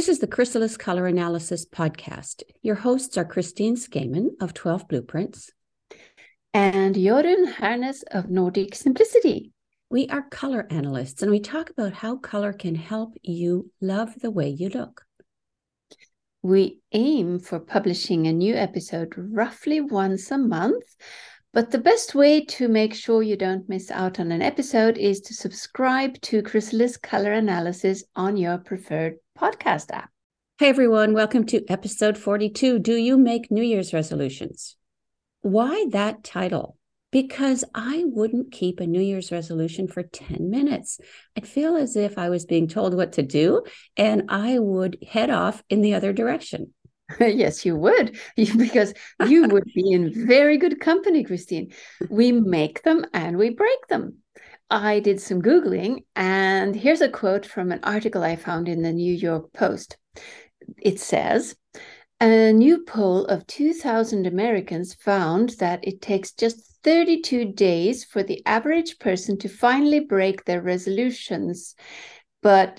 This is the Chrysalis Color Analysis Podcast. Your hosts are Christine Skaman of 12 Blueprints and Jorunn Harnes of Nordic Simplicity. We are color analysts, and we talk about how color can help you love the way you look. We aim for publishing a new episode roughly once a month, but the best way to make sure you don't miss out on an episode is to subscribe to Chrysalis Color Analysis on your preferred podcast app. Hey everyone, welcome to episode 42. Do you make New Year's resolutions? Why that title? Because I wouldn't keep a New Year's resolution for 10 minutes. I'd feel as if I was being told what to do, and I would head off in the other direction. Yes, you would, because you would be in very good company, Christine. We make them and we break them. I did some Googling, and here's a quote from an article I found in the New York Post. It says, a new poll of 2,000 Americans found that it takes just 32 days for the average person to finally break their resolutions, but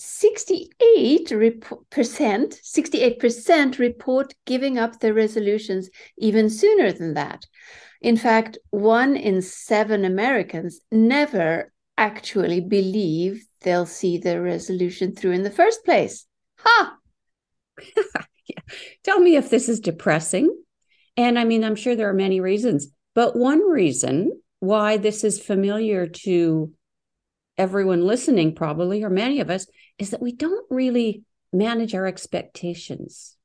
68% report giving up their resolutions even sooner than that. In fact, 1 in 7 Americans never actually believe they'll see their resolution through in the first place. Ha! Yeah. Tell me if this is depressing. And I mean, I'm sure there are many reasons, but one reason why this is familiar to everyone listening, probably, or many of us, is that we don't really manage our expectations.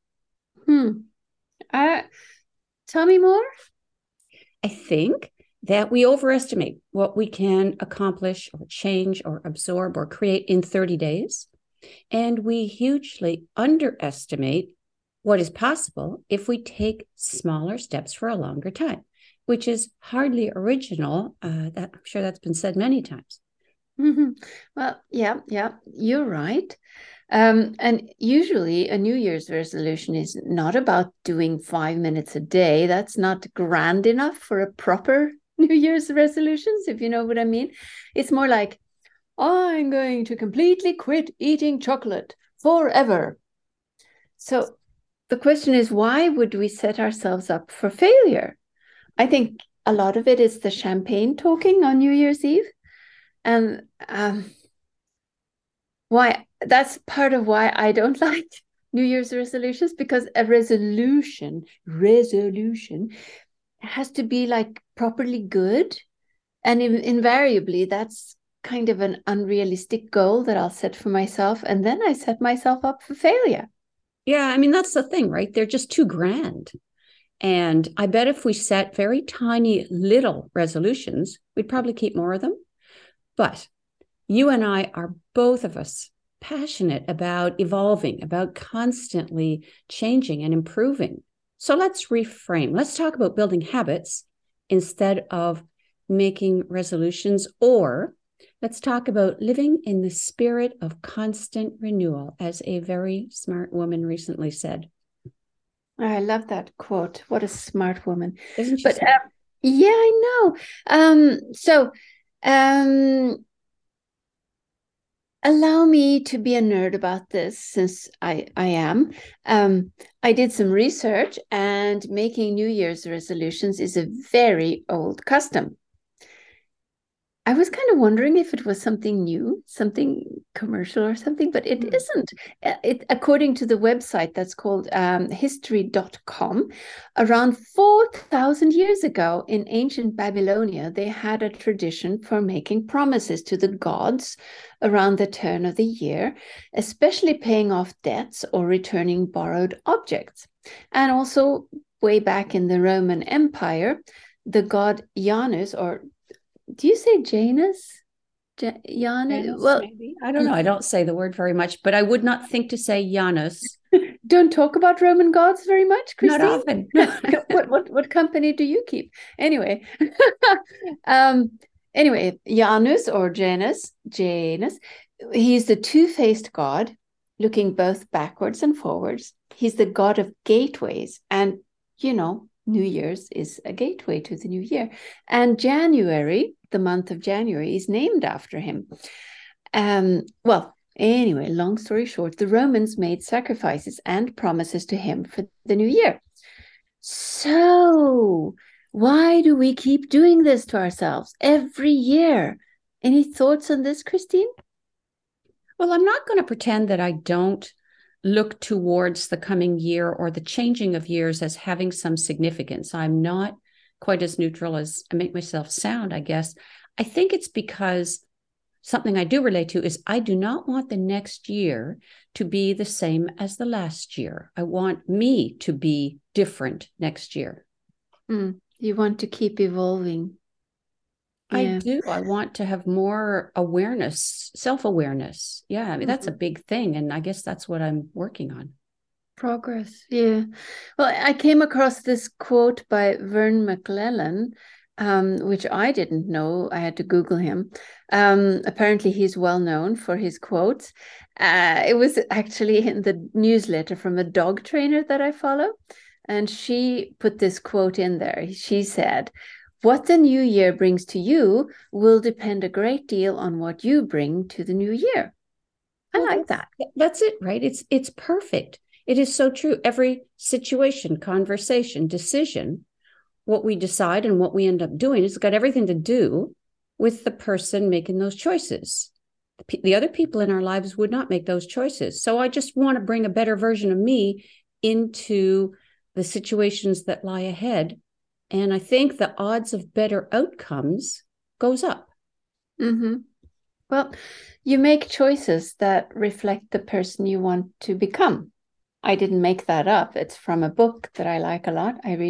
Tell me more. I think that we overestimate what we can accomplish or change or absorb or create in 30 days. And we hugely underestimate what is possible if we take smaller steps for a longer time, which is hardly original. I'm sure that's been said many times. Mm-hmm. Well, yeah, you're right. And usually a New Year's resolution is not about doing 5 minutes a day. That's not grand enough for a proper New Year's resolutions, if you know what I mean. It's more like, I'm going to completely quit eating chocolate forever. So the question is, why would we set ourselves up for failure? I think a lot of it is the champagne talking on New Year's Eve. And why that's part of why I don't like New Year's resolutions, because a resolution has to be like properly good. And invariably, that's kind of an unrealistic goal that I'll set for myself. And then I set myself up for failure. Yeah, I mean, that's the thing, right? They're just too grand. And I bet if we set very tiny little resolutions, we'd probably keep more of them. But you and I are, both of us, passionate about evolving, about constantly changing and improving. So let's reframe. Let's talk about building habits instead of making resolutions, or let's talk about living in the spirit of constant renewal, as a very smart woman recently said. I love that quote. What a smart woman. Isn't she? But yeah, I know. Allow me to be a nerd about this, since I am. I did some research, and making New Year's resolutions is a very old custom. I was kind of wondering if it was something new, something commercial or something, but it isn't. According to the website that's called history.com, around 4,000 years ago in ancient Babylonia, they had a tradition for making promises to the gods around the turn of the year, especially paying off debts or returning borrowed objects. And also, way back in the Roman Empire, the god Janus, or do you say Janus? Janus, well, maybe. I don't know. I don't say the word very much, but I would not think to say Janus. Don't talk about Roman gods very much, Christine? Not often. What company do you keep? Anyway, Janus or Janus, he's the two-faced god, looking both backwards and forwards. He's the god of gateways, and New Year's is a gateway to the new year. And January, the month of January, is named after him. Anyway, long story short, the Romans made sacrifices and promises to him for the new year. So, why do we keep doing this to ourselves every year? Any thoughts on this, Christine? Well, I'm not going to pretend that I don't look towards the coming year or the changing of years as having some significance. I'm not quite as neutral as I make myself sound, I guess. I think it's because something I do relate to is I do not want the next year to be the same as the last year. I want me to be different next year. You want to keep evolving. I do. I want to have more awareness, self-awareness. Yeah, I mean, that's a big thing. And I guess that's what I'm working on. Progress. Yeah. Well, I came across this quote by Vern McClellan, which I didn't know. I had to Google him. Apparently, he's well known for his quotes. It was actually in the newsletter from a dog trainer that I follow. And she put this quote in there. She said, "What the new year brings to you will depend a great deal on what you bring to the new year." I like that. That's it, right? It's perfect. It is so true. Every situation, conversation, decision, what we decide and what we end up doing, it's got everything to do with the person making those choices. The other people in our lives would not make those choices. So I just want to bring a better version of me into the situations that lie ahead. And I think the odds of better outcomes goes up. Well, you make choices that reflect the person you want to become. I didn't make that up. It's from a book that I like a lot. I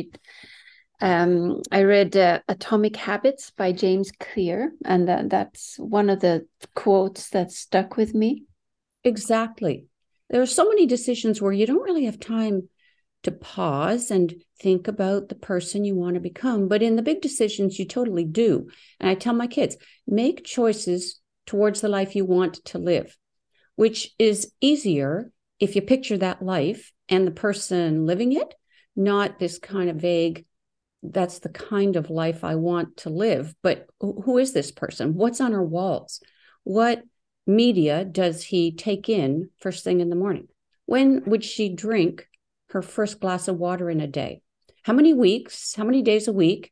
read Atomic Habits by James Clear, and that's one of the quotes that stuck with me. Exactly. There are so many decisions where you don't really have time to pause and think about the person you want to become. But in the big decisions, you totally do. And I tell my kids, make choices towards the life you want to live, which is easier if you picture that life and the person living it, not this kind of vague, that's the kind of life I want to live. But who is this person? What's on her walls? What media does he take in first thing in the morning? When would she drink her first glass of water in a day? How many days a week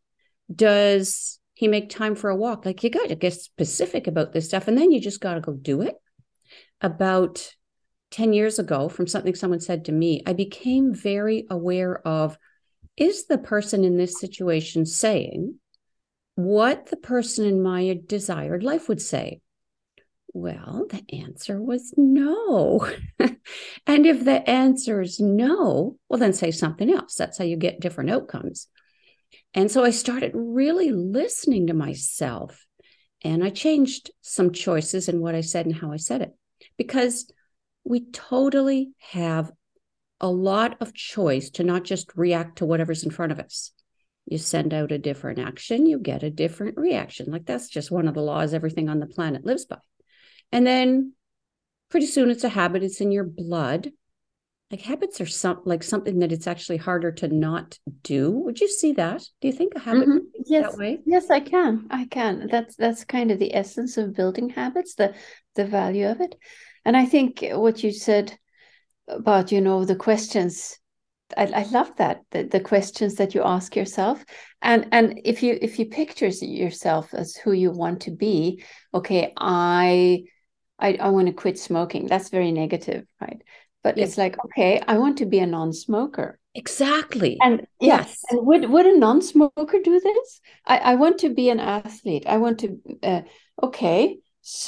does he make time for a walk? Like, you got to get specific about this stuff. And then you just got to go do it. About 10 years ago, from something someone said to me, I became very aware of, is the person in this situation saying what the person in my desired life would say? Well, the answer was no. And if the answer is no, well, then say something else. That's how you get different outcomes. And so I started really listening to myself, and I changed some choices in what I said and how I said it, because we totally have a lot of choice to not just react to whatever's in front of us. You send out a different action, you get a different reaction. Like, that's just one of the laws everything on the planet lives by. And then pretty soon it's a habit. It's in your blood. Like, habits are something that it's actually harder to not do. Would you see that? Do you think a habit yes, that way? Yes, I can. That's kind of the essence of building habits, the value of it. And I think what you said about, the questions, I love that, the questions that you ask yourself. And if you picture yourself as who you want to be, okay, I want to quit smoking. That's very negative, right? But it's like, okay, I want to be a non-smoker. Exactly. And yes. And would a non-smoker do this? I want to be an athlete. I want to, okay.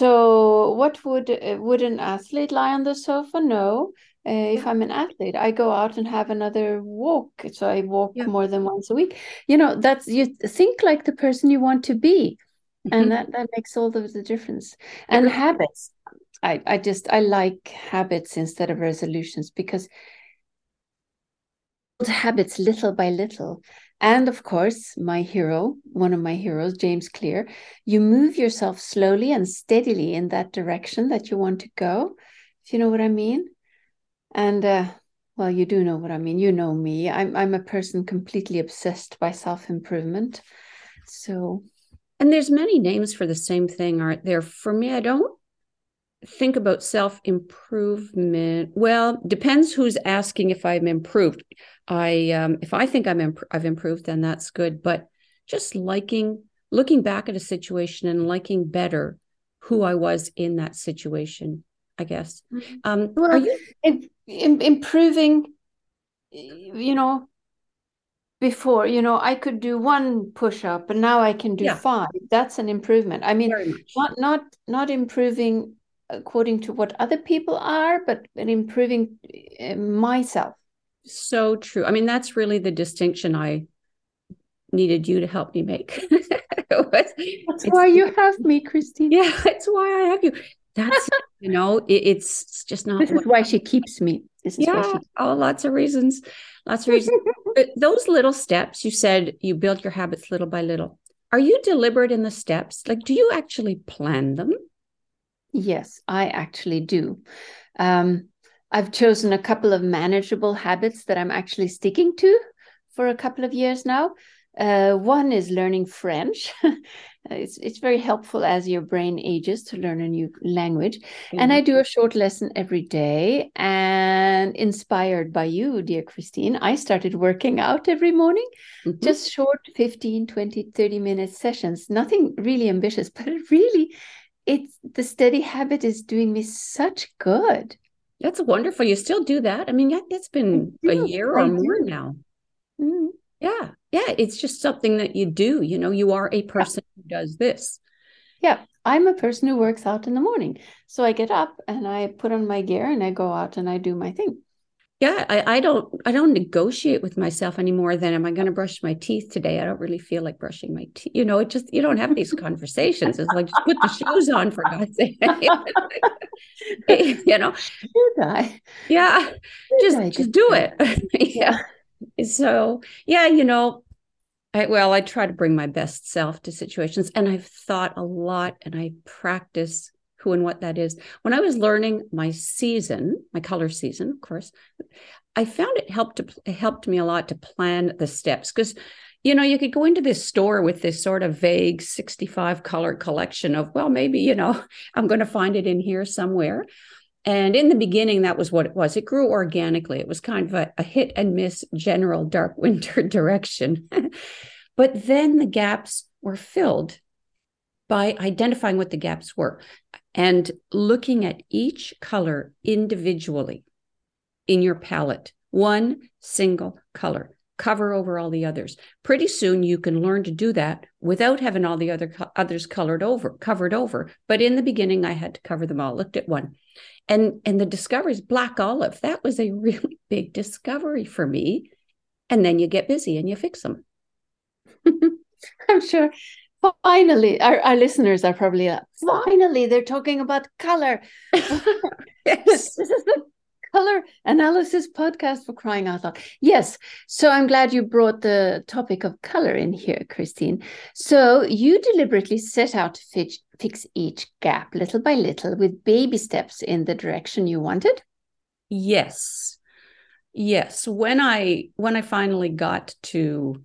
So what would an athlete lie on the sofa? No. If I'm an athlete, I go out and have another walk. So I walk more than once a week. That's, you think like the person you want to be. And that makes all the difference. And habits. I like habits instead of resolutions, because habits little by little. And of course, one of my heroes, James Clear, you move yourself slowly and steadily in that direction that you want to go, if you know what I mean. And well, you do know what I mean. You know me. I'm a person completely obsessed by self-improvement. So, and there's many names for the same thing, aren't there? For me, I don't think about self-improvement. Well, depends who's asking if I'm improved. If I think I've improved, then that's good. But just looking back at a situation and liking better who I was in that situation, I guess. Are Well, you? improving, before, I could do one push-up and now I can do Yeah, 5. That's an improvement. I mean, very much. not improving according to what other people are, but improving myself. So true. I mean, that's really the distinction I needed you to help me make. That's why you have me, Christine. Yeah, it's why I have you. That's, it's just not This is what. why she keeps me. This is why Yeah. she. Oh, lots of reasons. Lots of reasons. But those little steps, you said you build your habits little by little. Are you deliberate in the steps? Like, do you actually plan them? Yes, I actually do. I've chosen a couple of manageable habits that I'm actually sticking to for a couple of years now. One is learning French. It's very helpful as your brain ages to learn a new language. And I do a short lesson every day. And inspired by you, dear Christine, I started working out every morning, just short 15, 20, 30-minute sessions. Nothing really ambitious, but the steady habit is doing me such good. That's wonderful. You still do that? I mean, yeah, it's been a year or more now. Mm. Yeah. Yeah. It's just something that you do. You are a person who does this. Yeah, I'm a person who works out in the morning. So I get up and I put on my gear and I go out and I do my thing. Yeah, I don't negotiate with myself anymore than am I going to brush my teeth today? I don't really feel like brushing my teeth. It just you don't have these conversations. It's like just put the shoes on for God's sake. Should I? Yeah, Should just I just get do that? it. Yeah. Yeah. So yeah, I try to bring my best self to situations, and I've thought a lot, and I practice who and what that is. When I was learning my color season, of course, I found it helped me a lot to plan the steps because you could go into this store with this sort of vague 65 color collection of, well, maybe, I'm going to find it in here somewhere. And in the beginning, that was what it was. It grew organically. It was kind of a hit and miss general dark winter direction. But then the gaps were filled by identifying what the gaps were and looking at each color individually in your palette, one single color, cover over all the others. Pretty soon you can learn to do that without having all the others covered over. But in the beginning, I had to cover them all. Looked at one. And the discoveries, black olive, that was a really big discovery for me. And then you get busy and you fix them. I'm sure. Finally, our listeners are probably like, finally, they're talking about color. Yes. This is the color analysis podcast, for crying out loud. Yes. So I'm glad you brought the topic of color in here, Christine. So you deliberately set out to fix each gap little by little with baby steps in the direction you wanted. Yes. When I finally got to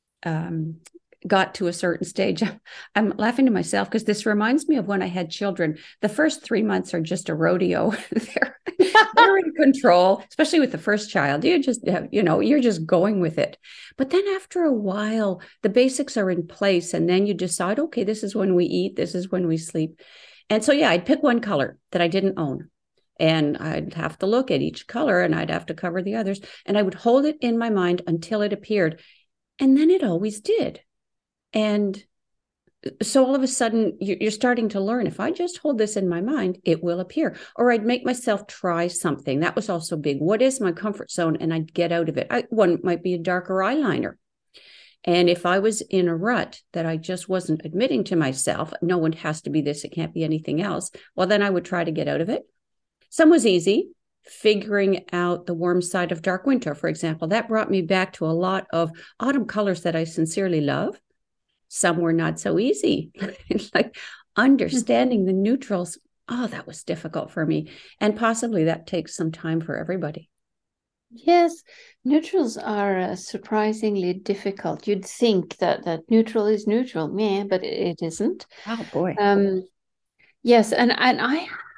a certain stage, I'm laughing to myself because this reminds me of when I had children. The first 3 months are just a rodeo. They're in control, especially with the first child. You're just going with it. But then after a while, the basics are in place. And then you decide, okay, this is when we eat. This is when we sleep. And so, yeah, I'd pick one color that I didn't own. And I'd have to look at each color and I'd have to cover the others. And I would hold it in my mind until it appeared. And then it always did. And so all of a sudden, you're starting to learn, if I just hold this in my mind, it will appear. Or I'd make myself try something. That was also big. What is my comfort zone? And I'd get out of it. One might be a darker eyeliner. And if I was in a rut that I just wasn't admitting to myself, no one has to be this, it can't be anything else. Well, then I would try to get out of it. Some was easy. Figuring out the warm side of dark winter, for example, that brought me back to a lot of autumn colors that I sincerely love. Some were not so easy. Like understanding the neutrals. Oh, that was difficult for me. And possibly that takes some time for everybody. Yes, neutrals are surprisingly difficult. You'd think that neutral is neutral, yeah, but it isn't. Oh boy. Yes, and I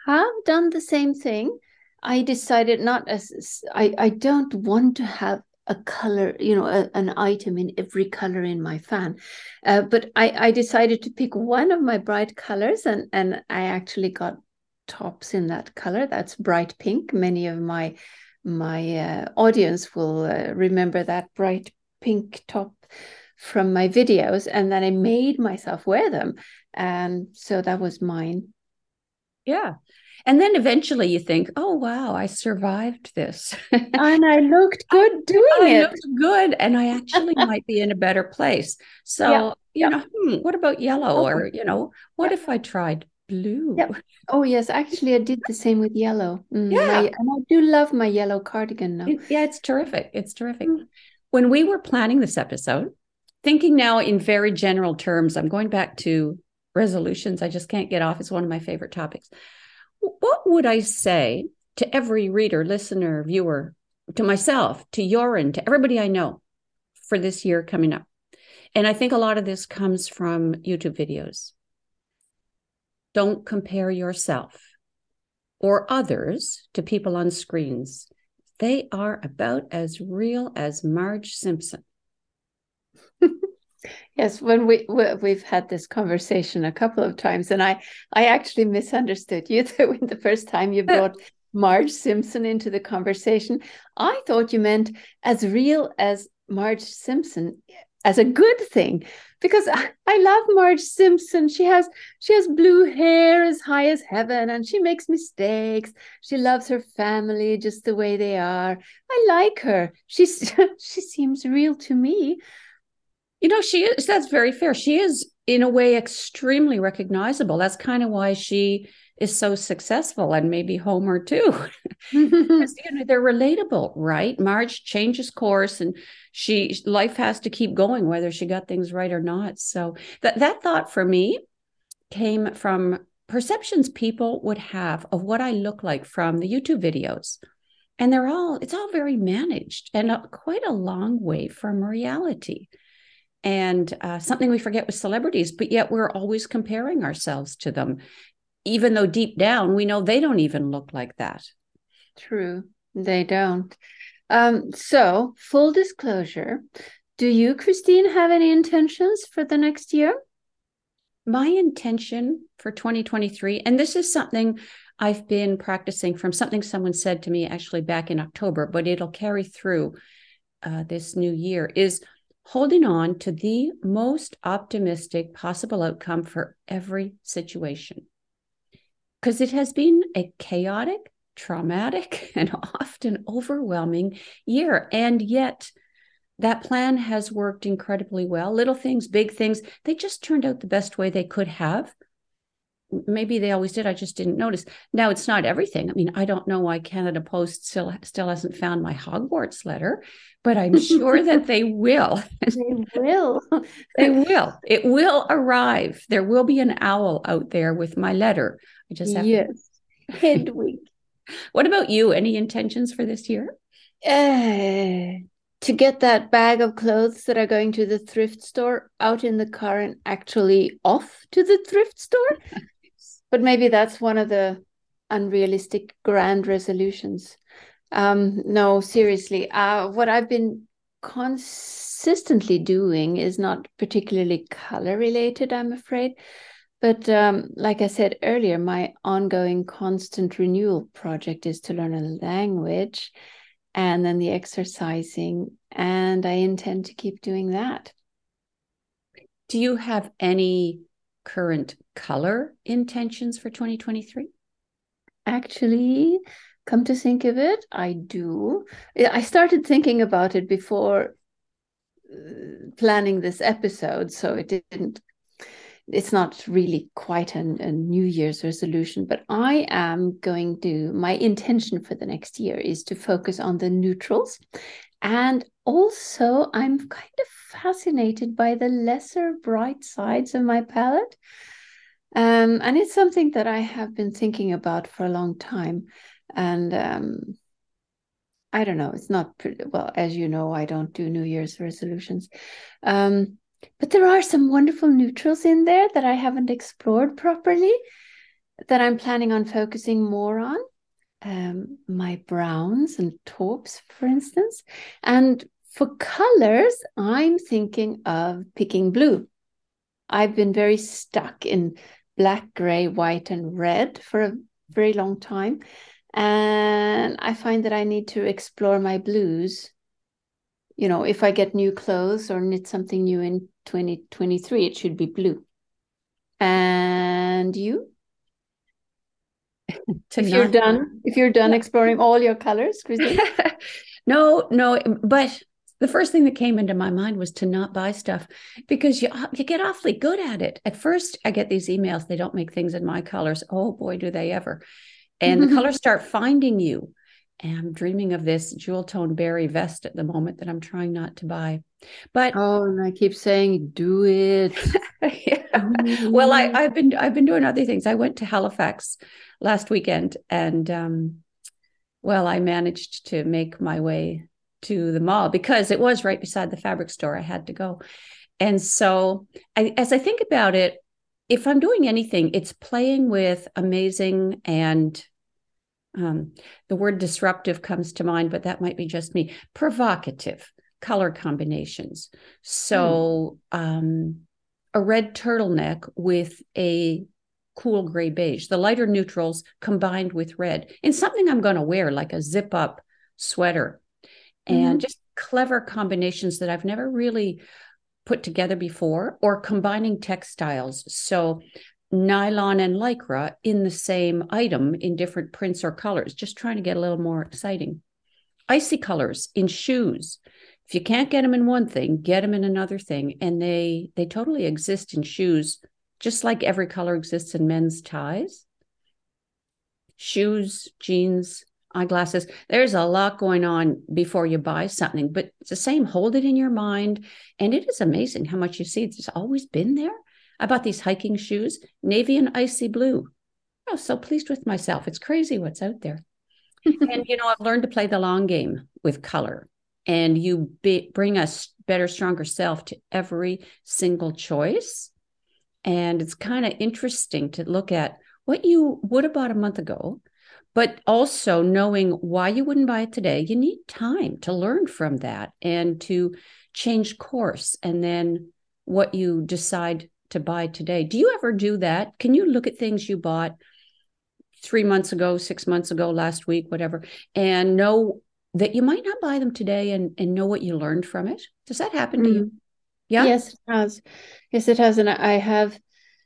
have done the same thing. I decided not as I don't want to have a color, an item in every color in my fan. But I decided to pick one of my bright colors, and I actually got tops in that color. That's bright pink. Many of my audience will remember that bright pink top from my videos, and then I made myself wear them. And so that was mine. Yeah. And then eventually you think, oh, wow, I survived this. And I looked good doing I it. looked good, and I actually might be in a better place. So, what about yellow? Or, what if I tried blue? Yep. Oh, yes. Actually, I did the same with yellow. Yeah. And I do love my yellow cardigan now. Yeah, it's terrific. It's terrific. When we were planning this episode, thinking now in very general terms, I'm going back to resolutions. I just can't get off. It's one of my favorite topics. What would I say to every reader, listener, viewer, to myself, to Joran, to everybody I know for this year coming up? And I think a lot of this comes from YouTube videos. Don't compare yourself or others to people on screens. They are about as real as Marge Simpson. Yes, when we've had this conversation a couple of times, and I actually misunderstood you the first time you brought Marge Simpson into the conversation. I thought you meant as real as Marge Simpson, as a good thing, because I love Marge Simpson. She has blue hair as high as heaven, and she makes mistakes. She loves her family just the way they are. I like her. She seems real to me. She is. That's very fair. She is, in a way, extremely recognizable. That's kind of why she is so successful, and maybe Homer too. Because, they're relatable, right? Marge changes course, and life has to keep going, whether she got things right or not. So that thought for me came from perceptions people would have of what I look like from the YouTube videos. And it's all very managed and quite a long way from reality. And something we forget with celebrities, but yet we're always comparing ourselves to them, even though deep down we know they don't even look like that. True, they don't. So, full disclosure, do you, Christine, have any intentions for the next year? My intention for 2023, and this is something I've been practicing from something someone said to me actually back in October, but it'll carry through this new year, is holding on to the most optimistic possible outcome for every situation. Because it has been a chaotic, traumatic, and often overwhelming year. And yet that plan has worked incredibly well. Little things, big things, they just turned out the best way they could have. Maybe they always did. I just didn't notice. Now, it's not everything. I mean, I don't know why Canada Post still hasn't found my Hogwarts letter, but I'm sure that they will. They will. They will. It will arrive. There will be an owl out there with my letter. I just have Hedwig. What about you? Any intentions for this year? To get that bag of clothes that are going to the thrift store out in the car and actually off to the thrift store. But maybe that's one of the unrealistic grand resolutions. No, seriously. What I've been consistently doing is not particularly color related, I'm afraid. But like I said earlier, my ongoing constant renewal project is to learn a language, and then the exercising, and I intend to keep doing that. Do you have any current color intentions for 2023? Actually, come to think of it, I do. I started thinking about it before planning this episode, so it's not really quite a New Year's resolution, but my intention for the next year is to focus on the neutrals. And also, I'm kind of fascinated by the lesser bright sides of my palette. And it's something that I have been thinking about for a long time. And I don't know, it's not pretty well, as you know, I don't do New Year's resolutions. But there are some wonderful neutrals in there that I haven't explored properly. that I'm planning on focusing more on. My browns and taupes, for instance. And for colors, I'm thinking of picking blue. I've been very stuck in black, gray, white, and red for a very long time. And I find that I need to explore my blues. You know, if I get new clothes or knit something new in 2023, it should be blue. And you? If you're done exploring all your colors, Christine? No, but the first thing that came into my mind was to not buy stuff because you get awfully good at it. At first, I get these emails, they don't make things in my colors. Oh boy, do they ever. And the colors start finding you. And I'm dreaming of this jewel tone berry vest at the moment that I'm trying not to buy. But and I keep saying, do it. Yeah. Well, I've been doing other things. I went to Halifax last weekend, and well, I managed to make my way to the mall because it was right beside the fabric store. I had to go, and so as I think about it, if I'm doing anything, it's playing with amazing and the word disruptive comes to mind, but that might be just me. Provocative color combinations. So a red turtleneck with a cool gray beige, the lighter neutrals combined with red, and something I'm going to wear like a zip up sweater, and just clever combinations that I've never really put together before, or combining textiles. So nylon and lycra in the same item in different prints or colors, just trying to get a little more exciting. Icy colors in shoes. If you can't get them in one thing, get them in another thing. And they totally exist in shoes, just like every color exists in men's ties. Shoes, jeans, eyeglasses. There's a lot going on before you buy something, but it's the same. Hold it in your mind. And it is amazing how much you see. It's always been there. I bought these hiking shoes, navy and icy blue. I was so pleased with myself. It's crazy what's out there. And, I've learned to play the long game with color. And you bring a better, stronger self to every single choice. And it's kind of interesting to look at what you would have bought a month ago, but also knowing why you wouldn't buy it today. You need time to learn from that and to change course, and then what you decide to buy today. Do you ever do that? Can you look at things you bought 3 months ago, 6 months ago, last week, whatever, and know that you might not buy them today, and know what you learned from it? Does that happen to you? Yeah. Yes, it has. Yes, it has. And I have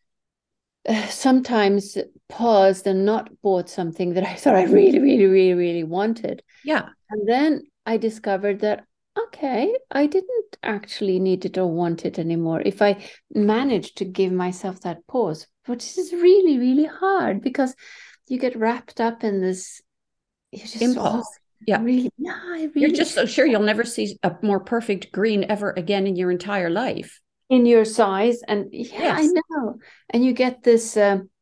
sometimes paused and not bought something that I thought I really, really, really, really wanted. Yeah. And then I discovered that, okay, I didn't actually need it or want it anymore. If I managed to give myself that pause, which is really, really hard because you get wrapped up in this impulse. Really, you're just so sure you'll never see a more perfect green ever again in your entire life. In your size. And yes. I know. And you get this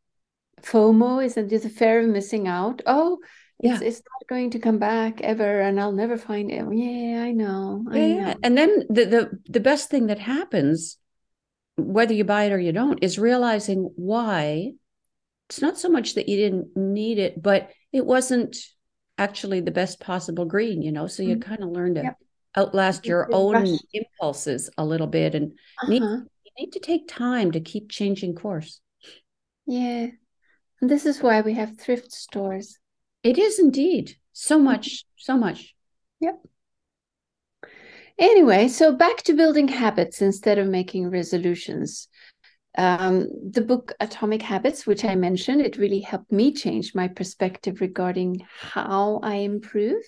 FOMO, isn't it? The fear of missing out. Oh, it's not going to come back ever, and I'll never find it. Yeah, I know. I know. And then the best thing that happens, whether you buy it or you don't, is realizing why. It's not so much that you didn't need it, but it wasn't actually the best possible green, so you kind of learn to outlast your own impulses a little bit, and you need to take time to keep changing course. Yeah. And this is why we have thrift stores. It is indeed. So much. Yep. Anyway, so back to building habits instead of making resolutions. The book Atomic Habits, which I mentioned, it really helped me change my perspective regarding how I improve.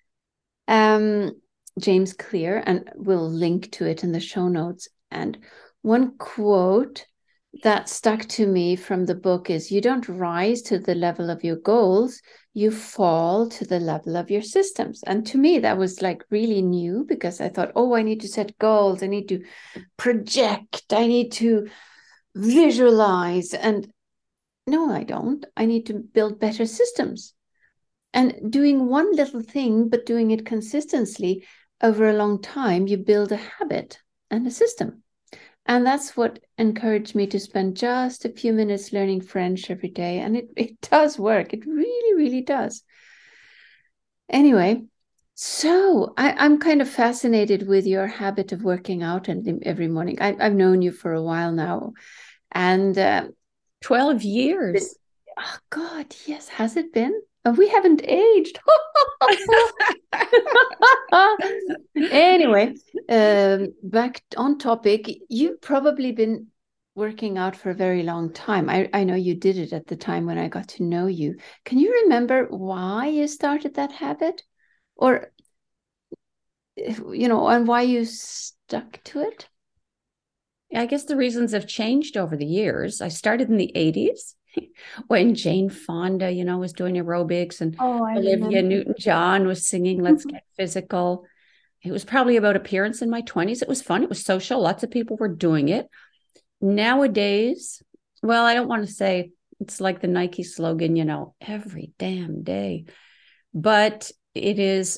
James Clear, and we'll link to it in the show notes. And one quote that stuck to me from the book is, you don't rise to the level of your goals, you fall to the level of your systems. And to me, that was like really new, because I thought, I need to set goals, I need to project, I need to visualize. And no, I don't. I need to build better systems. And doing one little thing, but doing it consistently over a long time, you build a habit and a system. And that's what encouraged me to spend just a few minutes learning French every day. And it does work. It really, really does. Anyway, so I'm kind of fascinated with your habit of working out every morning. I've known you for a while now. And 12 years. oh God, yes, has it been? We haven't aged. Anyway, back on topic, you've probably been working out for a very long time. I know you did it at the time when I got to know you. Can you remember why you started that habit? Or, and why you stuck to it? I guess the reasons have changed over the years. I started in the 80s when Jane Fonda, was doing aerobics, and Olivia Newton-John was singing Let's Get Physical. It was probably about appearance in my 20s. It was fun. It was social. Lots of people were doing it. Nowadays, well, I don't want to say it's like the Nike slogan, every damn day. But it is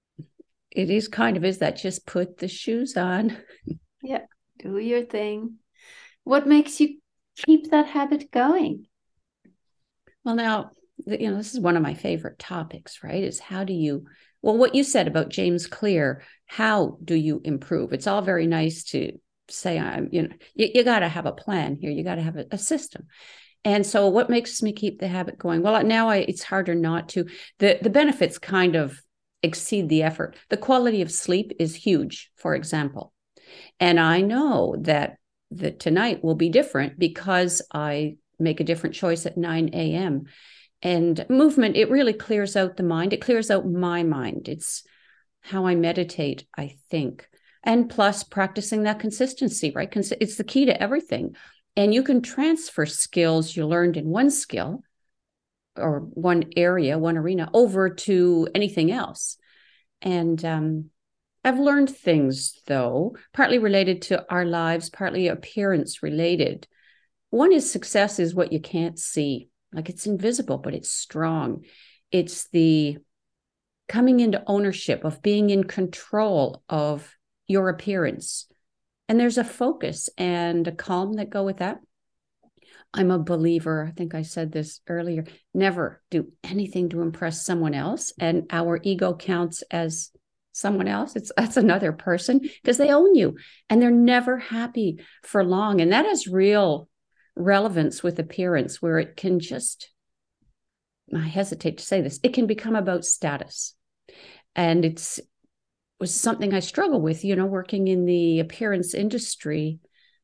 kind of is that just put the shoes on. Yeah, do your thing. What makes you keep that habit going? Well, now, this is one of my favorite topics, right? Is what you said about James Clear, how do you improve? It's all very nice to say, you got to have a plan here. You got to have a system. And so what makes me keep the habit going? Well, now it's harder not to. The benefits kind of exceed the effort. The quality of sleep is huge, for example. And I know that tonight will be different because I make a different choice at 9 a.m. And movement, it really clears out the mind. It clears out my mind. It's how I meditate, I think. And plus practicing that consistency, right? It's the key to everything. And you can transfer skills you learned in one skill or one area, one arena, over to anything else. And I've learned things, though, partly related to our lives, partly appearance related. One is success is what you can't see. Like it's invisible, but it's strong. It's the coming into ownership of being in control of your appearance. And there's a focus and a calm that go with that. I'm a believer, I think I said this earlier, never do anything to impress someone else. And our ego counts as someone else. That's another person because they own you and they're never happy for long. And that has real relevance with appearance where it can just, I hesitate to say this, it can become about status. And was something I struggle with, working in the appearance industry.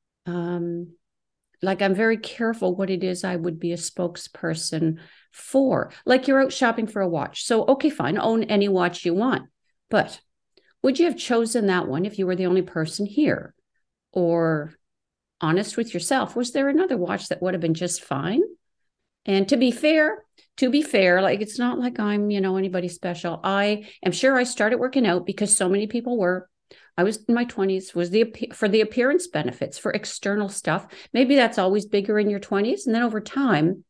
Like I'm very careful what it is I would be a spokesperson for. Like you're out shopping for a watch. So, okay, fine, own any watch you want. But would you have chosen that one if you were the only person here? Or honest with yourself, was there another watch that would have been just fine? And to be fair, like it's not like I'm, anybody special. I am sure I started working out because so many people were. I was in my 20s, for the appearance benefits, for external stuff. Maybe that's always bigger in your 20s. And then over time,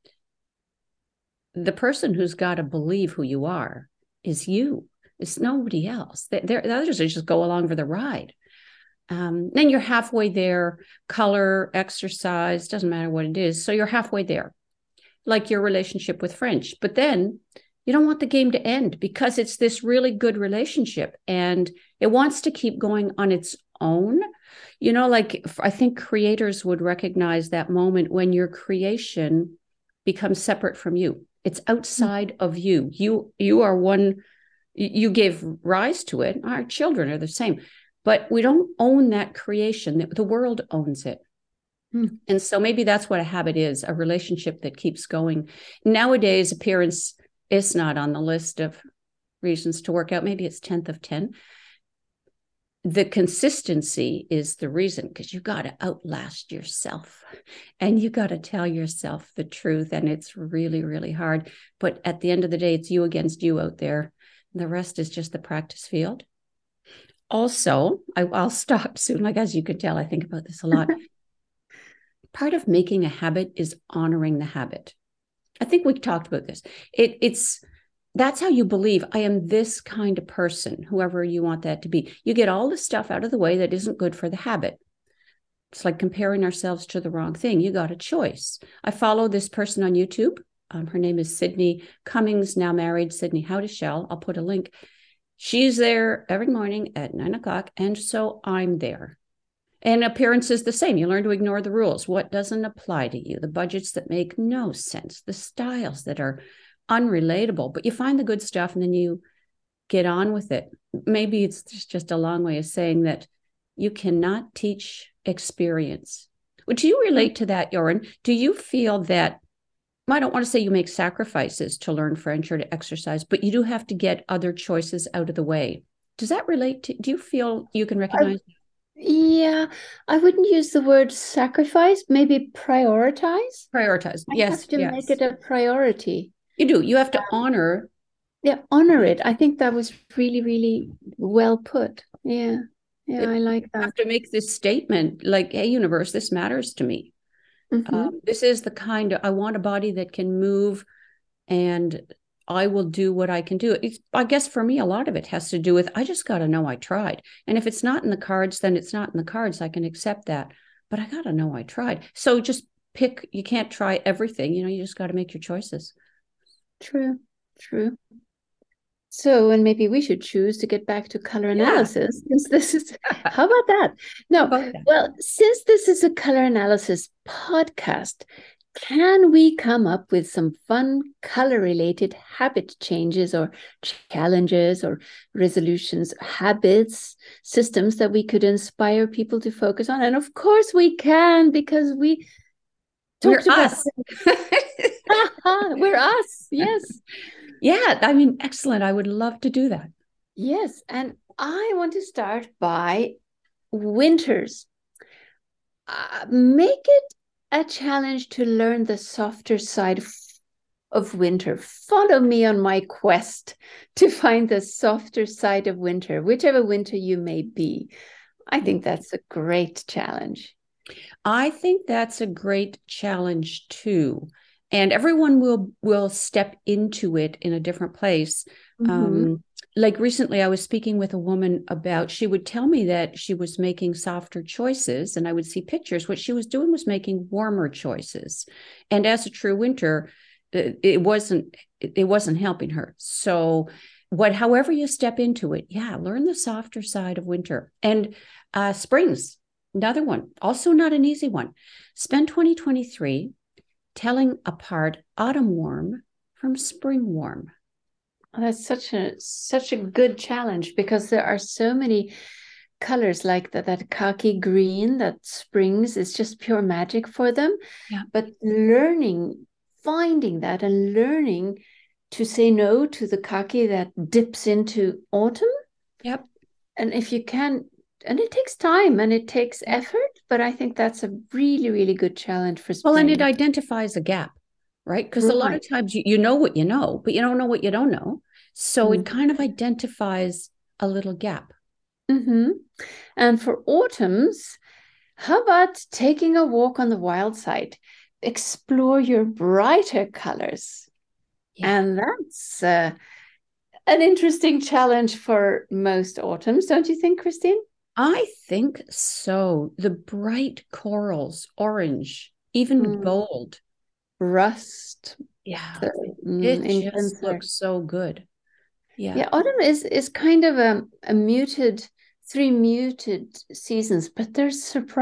the person who's got to believe who you are is you. It's nobody else. The others just go along for the ride. Then you're halfway there, color, exercise, doesn't matter what it is. So you're halfway there, like your relationship with French. But then you don't want the game to end because it's this really good relationship and it wants to keep going on its own. Like I think creators would recognize that moment when your creation becomes separate from you. It's outside of you. You are one, you gave rise to it. Our children are the same. But we don't own that creation. The world owns it. And so maybe that's what a habit is, a relationship that keeps going. Nowadays, appearance is not on the list of reasons to work out. Maybe it's 10th of 10. The consistency is the reason because you got to outlast yourself and you got to tell yourself the truth. And it's really, really hard. But at the end of the day, it's you against you out there. The rest is just the practice field. Also, I'll stop soon. Like, as you can tell, I think about this a lot. Part of making a habit is honoring the habit. I think we talked about this. That's how you believe I am this kind of person, whoever you want that to be. You get all the stuff out of the way that isn't good for the habit. It's like comparing ourselves to the wrong thing. You got a choice. I follow this person on YouTube. Her name is Sydney Cummings, now married, Sydney Howdeshell. I'll put a link. She's there every morning at 9:00. And so I'm there. And appearance is the same. You learn to ignore the rules. What doesn't apply to you? The budgets that make no sense, the styles that are unrelatable, but you find the good stuff and then you get on with it. Maybe it's just a long way of saying that you cannot teach experience. Would you relate to that, Jorunn? Do you feel that, I don't want to say you make sacrifices to learn French or to exercise, but you do have to get other choices out of the way? Does that relate to, do you feel you can recognize? Yeah, I wouldn't use the word sacrifice, maybe prioritize. Prioritize. I Yes, have to yes. make it a priority. You do. You have to honor. Yeah, honor it. I think that was really, really well put. Yeah. Yeah, I like You that. have to make this statement like, hey, universe, this matters to me. This is the kind of, I want a body that can move, and I will do what I can do. I guess for me, a lot of it has to do with, I just got to know I tried. And if it's not in the cards, then it's not in the cards. I can accept that. But I got to know I tried. So just pick, you can't try everything. You just got to make your choices. True, true. So, and maybe we should choose to get back to color analysis, since this is, how about that? No, well, since this is a color analysis podcast, can we come up with some fun color-related habit changes or challenges or resolutions, habits, systems that we could inspire people to focus on? And of course we can, because we're us. We're us, yes. Yeah, I mean, excellent. I would love to do that. Yes, and I want to start by winters. Make it a challenge to learn the softer side of winter. Follow me on my quest to find the softer side of winter, whichever winter you may be. I think that's a great challenge. I think that's a great challenge too. And everyone will step into it in a different place. Like recently, I was speaking with a woman about, she would tell me that she was making softer choices, and I would see pictures. What she was doing was making warmer choices. And as a true winter, it wasn't helping her. So however you step into it, learn the softer side of winter. And springs, another one, also not an easy one. Spend 2023 telling apart autumn warm from spring warm. That's such a good challenge, because there are so many colors like that khaki green that springs is just pure magic for them. Yeah. But finding that and learning to say no to the khaki that dips into autumn. Yep. And if you can, and it takes time and it takes effort, but I think that's a really, really good challenge for spring. Well, and it identifies a gap, right? Because a lot of times you know what you know, but you don't know what you don't know. So it kind of identifies a little gap. And for autumns, how about taking a walk on the wild side? Explore your brighter colors. Yeah. And that's an interesting challenge for most autumns, don't you think, Christine? I think so. The bright corals, orange, even bold. Rust. Yeah. It just looks so good. Yeah, autumn is kind of a three muted seasons, but there's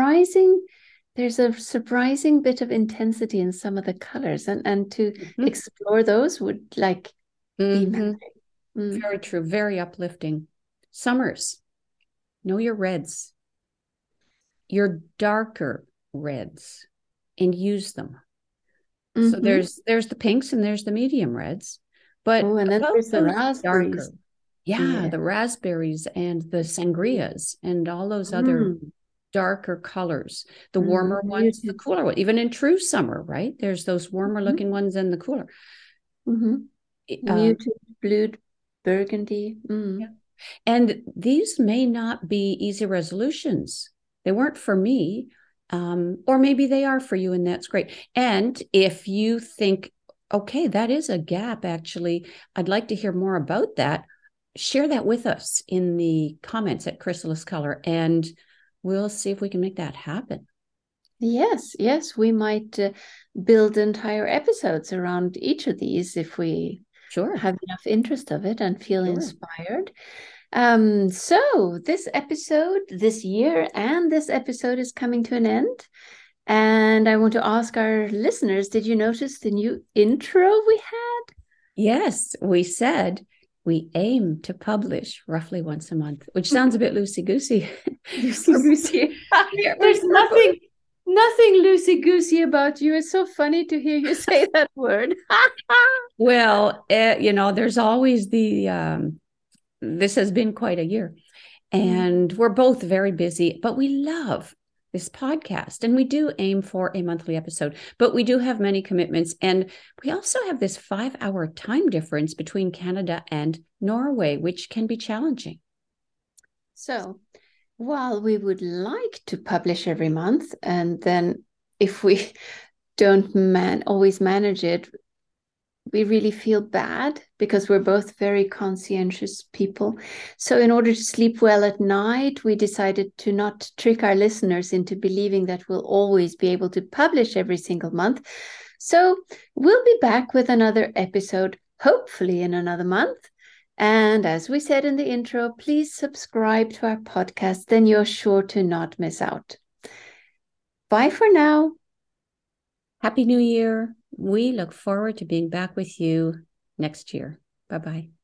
a surprising bit of intensity in some of the colors, and to explore those would be magic. Very true, very uplifting. Summers, know your reds, your darker reds, and use them. So there's the pinks and there's the medium reds. But and then there's the raspberries. The raspberries and the sangrias and all those other darker colors. The warmer ones, the cooler ones. Even in true summer, right? There's those warmer looking ones and the cooler. Muted blue, burgundy. Yeah. And these may not be easy resolutions. They weren't for me. Or maybe they are for you, and that's great. And if you think, okay, that is a gap, actually, I'd like to hear more about that, share that with us in the comments at Chrysalis Color, and we'll see if we can make that happen. Yes, we might build entire episodes around each of these if we Sure. have enough interest of it and feel Sure. inspired. So this episode, this year, and this episode is coming to an end. And I want to ask our listeners, did you notice the new intro we had? Yes, we said we aim to publish roughly once a month, which sounds a bit loosey-goosey. Loosey-goosey. There's nothing loosey-goosey about you. It's so funny to hear you say that word. Well, there's always this has been quite a year, and we're both very busy, but we love this podcast, and we do aim for a monthly episode, but we do have many commitments, and we also have this 5-hour time difference between Canada and Norway, which can be challenging. So, while we would like to publish every month, and then if we don't always manage it, we really feel bad because we're both very conscientious people. So in order to sleep well at night, we decided to not trick our listeners into believing that we'll always be able to publish every single month. So we'll be back with another episode, hopefully in another month. And as we said in the intro, please subscribe to our podcast, then you're sure to not miss out. Bye for now. Happy New Year. We look forward to being back with you next year. Bye-bye.